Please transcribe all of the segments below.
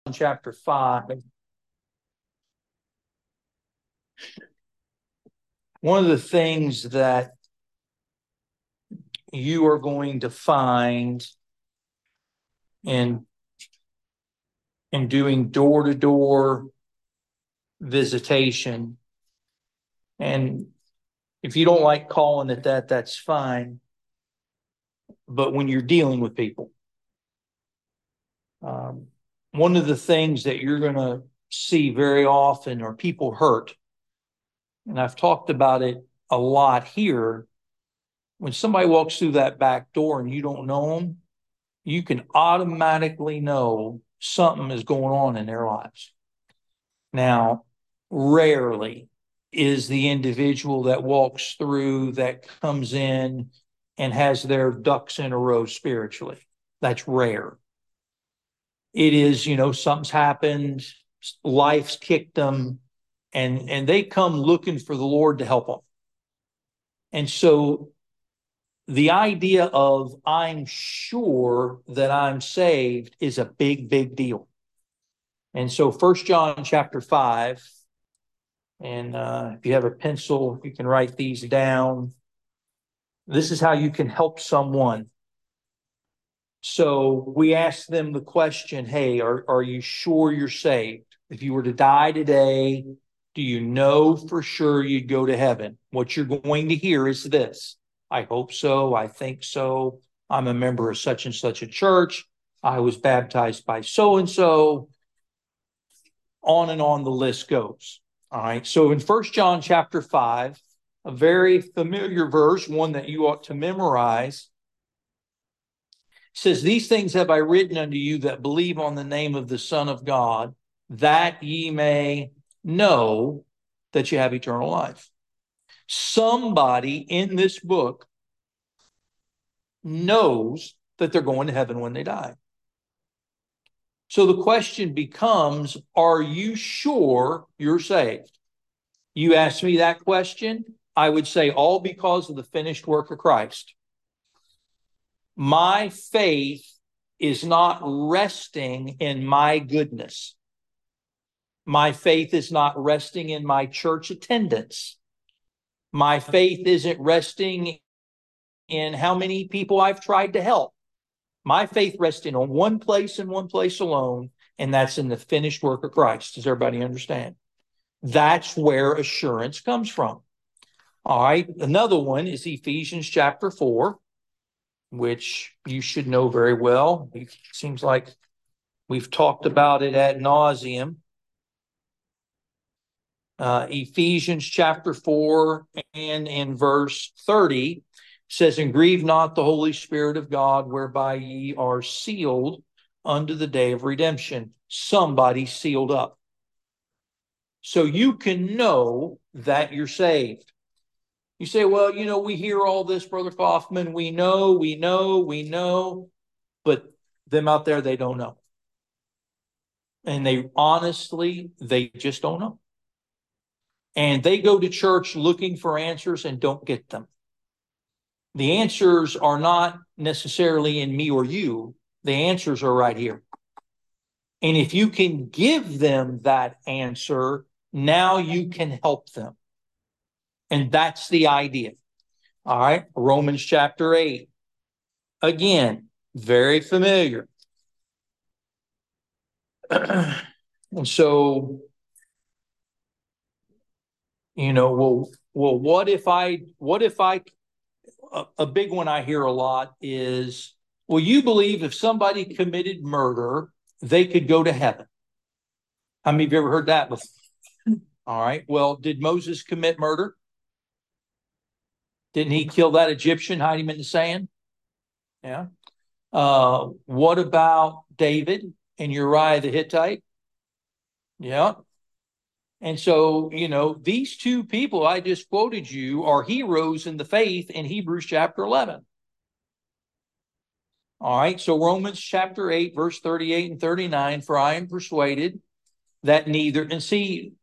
chapter 5. One of the things that you are going to find in doing door-to-door visitation, and if you don't like calling it that, that's fine, but when you're dealing with people, one of the things that you're going to see very often are people hurt. And I've talked about it a lot here. When somebody walks through that back door and you don't know them, you can automatically know something is going on in their lives. Now, rarely is the individual that walks through that comes in and has their ducks in a row spiritually. That's rare. It is, something's happened, life's kicked them, and they come looking for the Lord to help them. And so the idea of I'm sure that I'm saved is a big, big deal. And so 1 John chapter 5, and if you have a pencil, you can write these down. This is how you can help someone. So we ask them the question, hey, are you sure you're saved? If you were to die today, do you know for sure you'd go to heaven? What you're going to hear is this: I hope so. I think so. I'm a member of such and such a church. I was baptized by so-and-so. On and on the list goes. All right. So in 1 John chapter 5, a very familiar verse, one that you ought to memorize, says, these things have I written unto you that believe on the name of the Son of God, that ye may know that you have eternal life. Somebody in this book knows that they're going to heaven when they die. So the question becomes, are you sure you're saved? You ask me that question, I would say all because of the finished work of Christ. My faith is not resting in my goodness. My faith is not resting in my church attendance. My faith isn't resting in how many people I've tried to help. My faith rests in on one place and one place alone, and that's in the finished work of Christ. Does everybody understand? That's where assurance comes from. All right. Another one is Ephesians chapter 4, which you should know very well. It seems like we've talked about it ad nauseum. Ephesians chapter 4 and in verse 30 says, and grieve not the Holy Spirit of God, whereby ye are sealed unto the day of redemption. Somebody sealed up. So you can know that you're saved. You say, well, we hear all this, Brother Kaufman. We know, but them out there, they don't know. And they just don't know. And they go to church looking for answers and don't get them. The answers are not necessarily in me or you. The answers are right here. And if you can give them that answer, now you can help them. And that's the idea. All right. Romans chapter 8. Again, very familiar. And so, what if a big one I hear a lot is, well, you believe if somebody committed murder, they could go to heaven. How many of you ever heard that before? All right. Well, did Moses commit murder? Didn't he kill that Egyptian, hide him in the sand? Yeah. What about David and Uriah the Hittite? Yeah. And so, these two people I just quoted you are heroes in the faith in Hebrews chapter 11. All right. So Romans chapter 8, verse 38 and 39, for I am persuaded that neither, and see,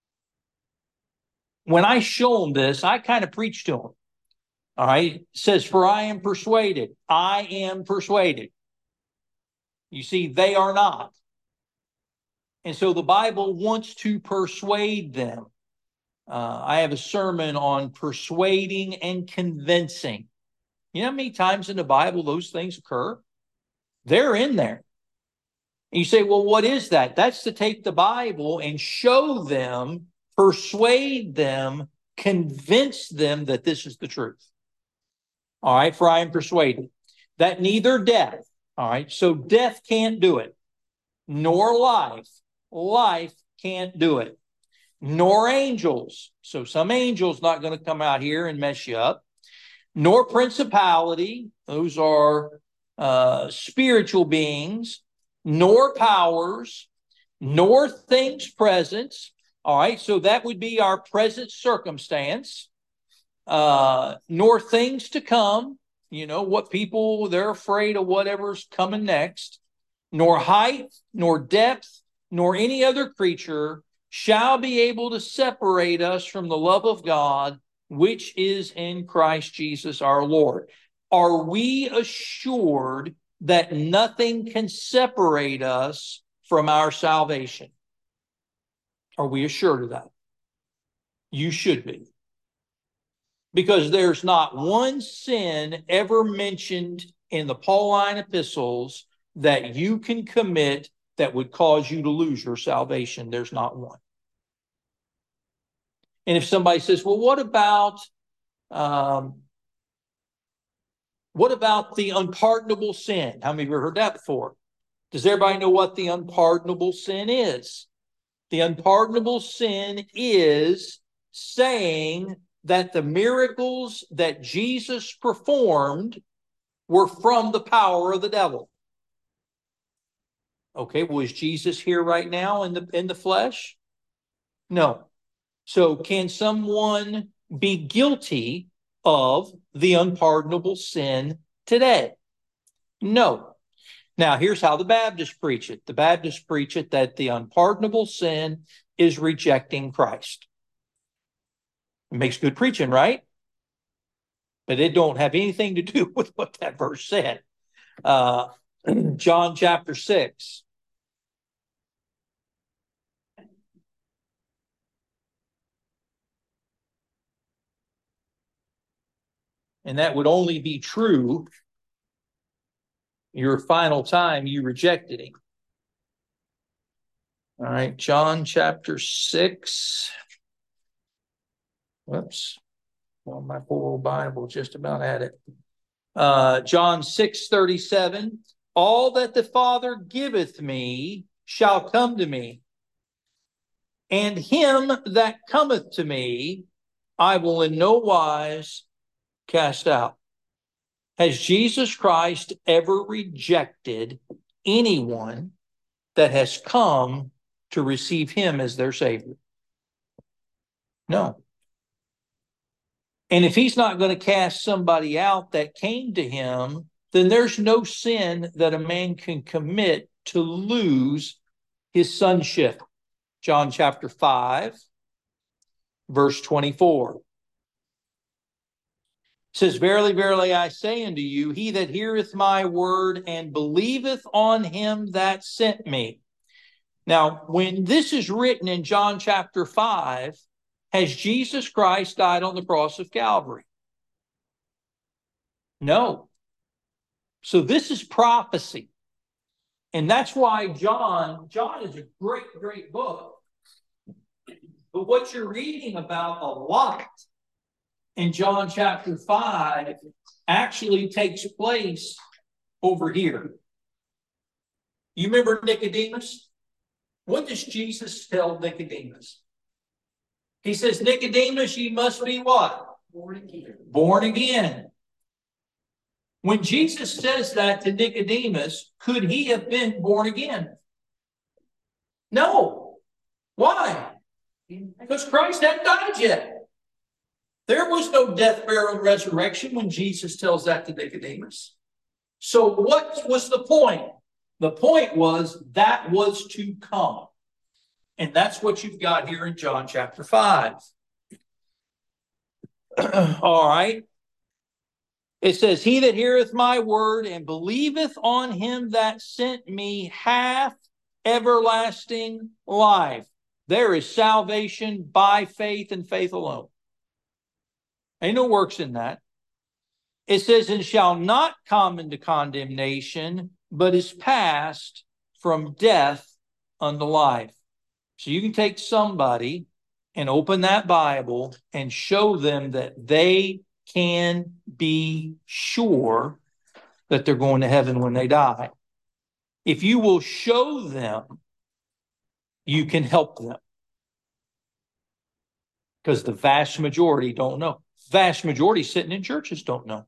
when I show them this, I kind of preach to them. All right. It says, for I am persuaded. I am persuaded. You see, they are not. And so the Bible wants to persuade them. I have a sermon on persuading and convincing. You know how many times in the Bible those things occur? They're in there. And you say, well, what is that? That's to take the Bible and show them, persuade them, convince them that this is the truth. All right, for I am persuaded that neither death, all right, so death can't do it, nor life, life can't do it, nor angels, so some angels not going to come out here and mess you up, nor principality, those are spiritual beings, nor powers, nor things present. All right, so that would be our present circumstance, nor things to come, you know, what people, they're afraid of whatever's coming next, nor height, nor depth, nor any other creature shall be able to separate us from the love of God, which is in Christ Jesus our Lord. Are we assured that nothing can separate us from our salvation? Are we assured of that? You should be. Because there's not one sin ever mentioned in the Pauline epistles that you can commit that would cause you to lose your salvation. There's not one. And if somebody says, well, what about the unpardonable sin? How many of you have heard that before? Does everybody know what the unpardonable sin is? The unpardonable sin is saying that the miracles that Jesus performed were from the power of the devil. Okay, well, is Jesus here right now in the flesh? No. So can someone be guilty of the unpardonable sin today? No. Now, here's how the Baptists preach it. The Baptists preach it that the unpardonable sin is rejecting Christ. It makes good preaching, right? But it don't have anything to do with what that verse said. John chapter 6. And that would only be true your final time you rejected him. All right, John chapter 6. Whoops. Well, my poor old Bible just about had it. John 6:37. All that the Father giveth me shall come to me, and him that cometh to me I will in no wise cast out. Has Jesus Christ ever rejected anyone that has come to receive him as their Savior? No. And if he's not going to cast somebody out that came to him, then there's no sin that a man can commit to lose his sonship. John chapter 5, verse 24. It says, verily, verily, I say unto you, he that heareth my word and believeth on him that sent me. Now, when this is written in John chapter 5, has Jesus Christ died on the cross of Calvary? No. So this is prophecy. And that's why John is a great, great book. But what you're reading about a lot in John chapter 5 actually takes place over here. You remember Nicodemus? What does Jesus tell Nicodemus? He says, Nicodemus, ye must be what? Born again. Born again. When Jesus says that to Nicodemus, could he have been born again? No. Why? Because Christ hadn't died yet. There was no death, burial, and resurrection when Jesus tells that to Nicodemus. So what was the point? The point was that was to come. And that's what you've got here in John chapter 5. All right. It says, he that heareth my word and believeth on him that sent me hath everlasting life. There is salvation by faith and faith alone. Ain't no works in that. It says, and shall not come into condemnation, but is passed from death unto life. So you can take somebody and open that Bible and show them that they can be sure that they're going to heaven when they die. If you will show them, you can help them. Because the vast majority don't know. Vast majority sitting in churches don't know.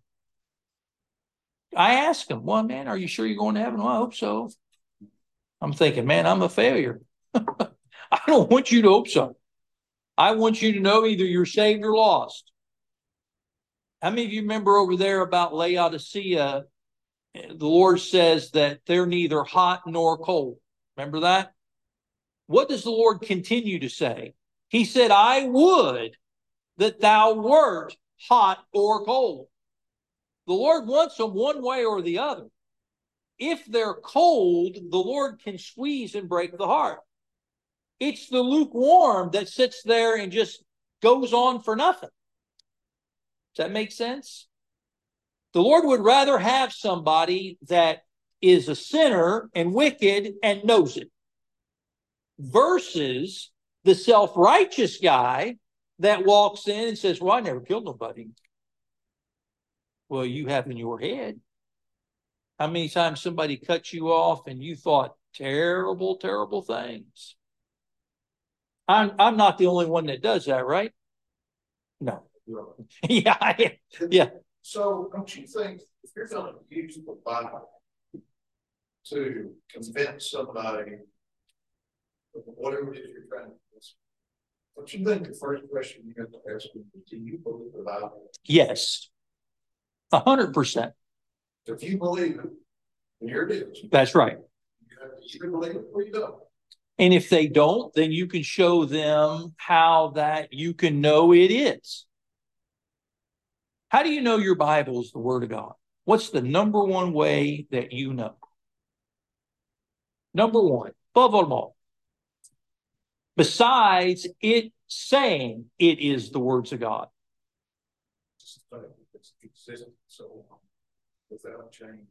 I ask them, well, man, are you sure you're going to heaven? Well, I hope so. I'm thinking, man, I'm a failure. I don't want you to hope so. I want you to know either you're saved or lost. How many of you remember over there about Laodicea? The Lord says that they're neither hot nor cold. Remember that? What does the Lord continue to say? He said, I would that thou wert hot or cold. The Lord wants them one way or the other. If they're cold, the Lord can squeeze and break the heart. It's the lukewarm that sits there and just goes on for nothing. Does that make sense? The Lord would rather have somebody that is a sinner and wicked and knows it, versus the self-righteous guy that walks in and says, well, I never killed nobody. Well, you have in your head. How many times somebody cut you off and you thought terrible, terrible things? I'm not the only one that does that, right? No. Yeah. So don't you think if you're going to use the Bible to convince somebody of whatever it is you're trying to do, don't you think the first question you have to ask them is, do you believe the Bible? Yes. 100%. If you believe it, then here it is. That's right. You can believe it or you don't. And if they don't, then you can show them how that you can know it is. How do you know your Bible is the Word of God? What's the number one way that you know? Number one, above them all. Besides it saying it is the words of God. It's consistent, so without change,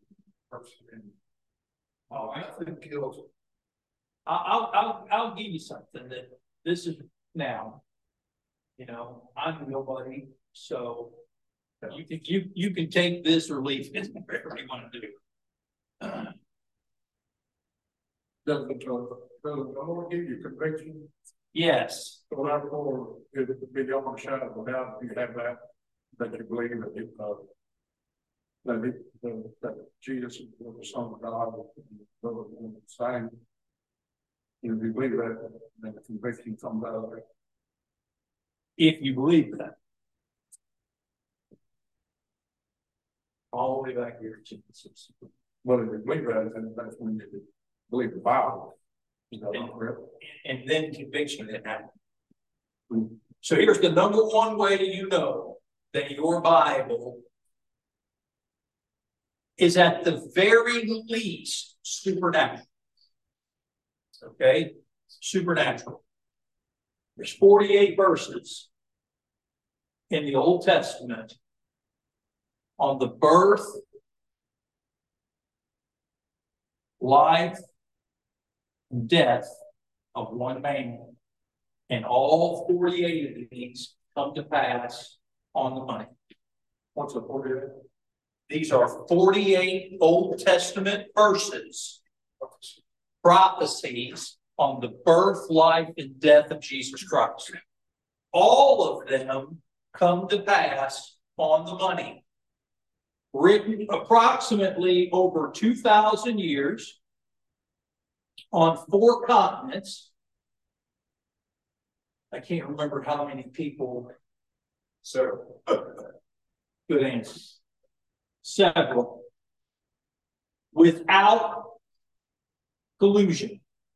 I'll give you something that this is now. You know, I'm nobody, so you can take this or leave it, whatever you want to do. Does the Lord give you conviction? Yes. So therefore, it would be the only shadow of a doubt if you have that you believe that Jesus was the Son of God, the same. You believe that, then the conviction comes out of it. If you believe that. All the way back here to Genesis. Well, if you believe that, then that's when you believe the Bible. Is that correct? And then conviction that happens. So here's the number one way you know that your Bible is at the very least supernatural. Okay? Supernatural. There's 48 verses in the Old Testament on the birth, life, and death of one man. And all 48 of these come to pass on the money. What's the 48? These are 48 Old Testament verses, prophecies on the birth, life, and death of Jesus Christ. All of them come to pass on the money. Written approximately over 2,000 years on 4 continents. I can't remember how many people. Several. Good answer. Several. Without collusion.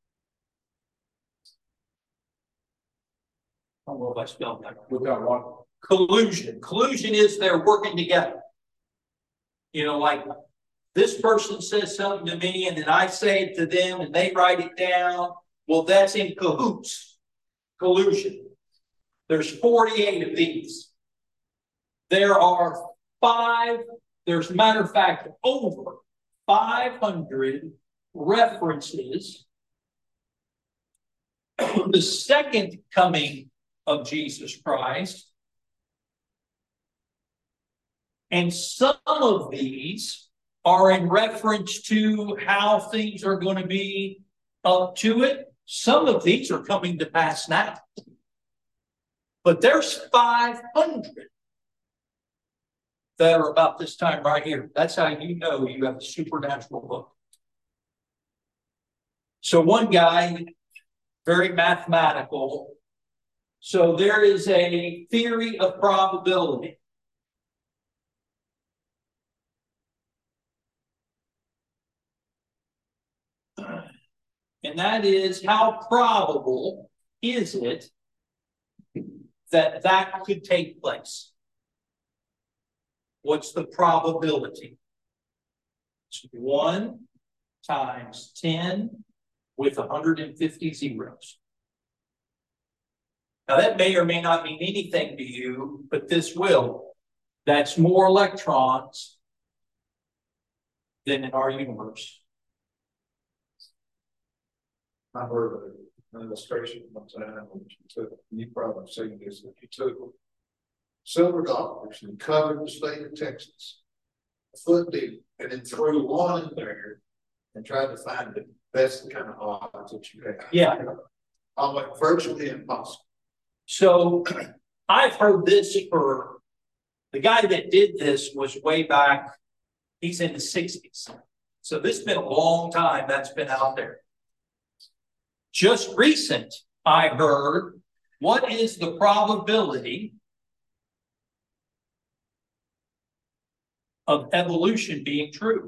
I don't know if I spelled that. Without what? Collusion. Collusion is they're working together. You know, like This person says something to me and then I say it to them and they write it down. Well, that's in cahoots, collusion. There's 48 of these. There are there's a matter of fact, over 500 references to the second coming of Jesus Christ. And some of these are in reference to how things are going to be up to it. Some of these are coming to pass now. But there's 500 that are about this time right here. That's how you know you have a supernatural book. So one guy, very mathematical. So there is a theory of probability. And that is, how probable is it that that could take place? What's the probability? It's 1 times 10 with 150 zeros. Now that may or may not mean anything to you, but this will. That's more electrons than in our universe. I heard of an illustration one time which you probably seen this, that you took silver dollars and covered the state of Texas a foot deep and then threw one in there and tried to find it. That's the kind of odds that you have. Yeah. Almost virtually impossible. So I've heard this for the guy that did this was way back, he's in the 60s. So this has been a long time that's been out there. Just recent, I heard, what is the probability of evolution being true?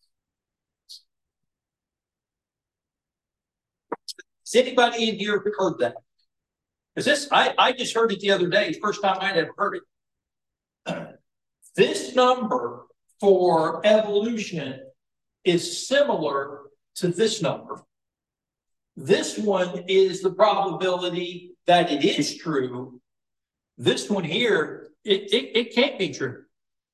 Has anybody in here heard that? Because this, I just heard it the other day. It's the first time I'd ever heard it. This number for evolution is similar to this number. This one is the probability that it is true. This one here, it can't be true.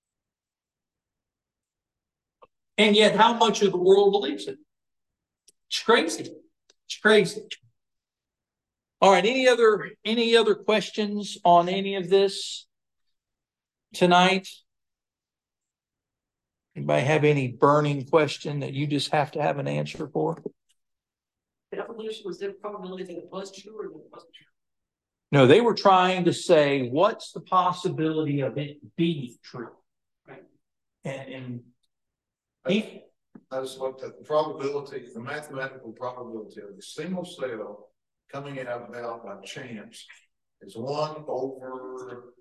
And yet, how much of the world believes it? It's crazy. It's crazy. All right. Any other questions on any of this tonight? Anybody have any burning question that you just have to have an answer for? Evolution, was there a probability that it was true or that it wasn't true? No, they were trying to say, what's the possibility of it being true? Right. And I just looked at the probability, the mathematical probability of a single cell coming out by chance is 1 over.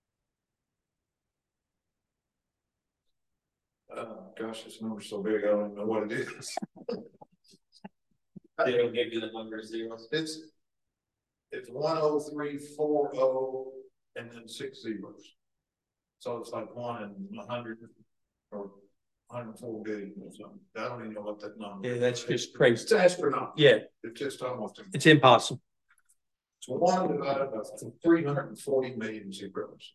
Gosh, this number's so big, I don't even know what it is. They don't give you the number of zeros. It's 10340 and then 6 zeros. So it's like 1 in 100 or 104 billion or something. I don't even know what that number is. yeah, that's just crazy. It's astronomical. Yeah, It's just almost it's impossible. It's 1 divided by 340 million zeros.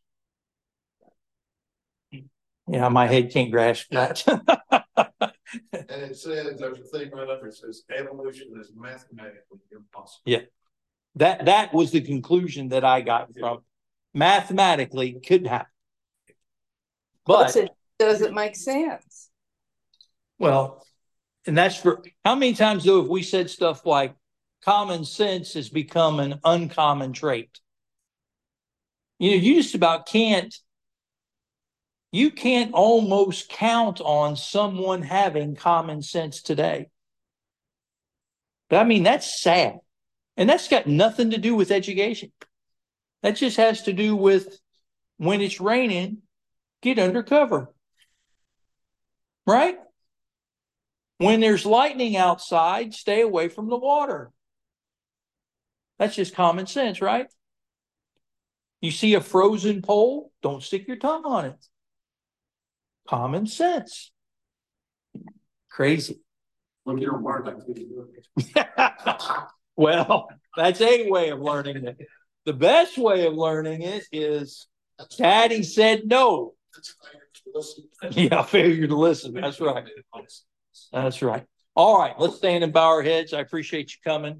Yeah, my head can't grasp that. And it says, there's a thing right under it says evolution is mathematically impossible. Yeah. That was the conclusion that I got from mathematically couldn't happen. But it doesn't make sense. well, and that's for how many times though have we said stuff like common sense has become an uncommon trait? You know, you just about can't almost count on someone having common sense today. But I mean, that's sad. And that's got nothing to do with education. That just has to do with when it's raining, get under cover. Right? When there's lightning outside, stay away from the water. That's just common sense, right? You see a frozen pole, don't stick your tongue on it. Common sense. Crazy. When you're part of Well, that's a way of learning it. The best way of learning it is Daddy said no. Yeah, failure to listen. That's right. That's right. All right, let's stand and bow our heads. I appreciate you coming.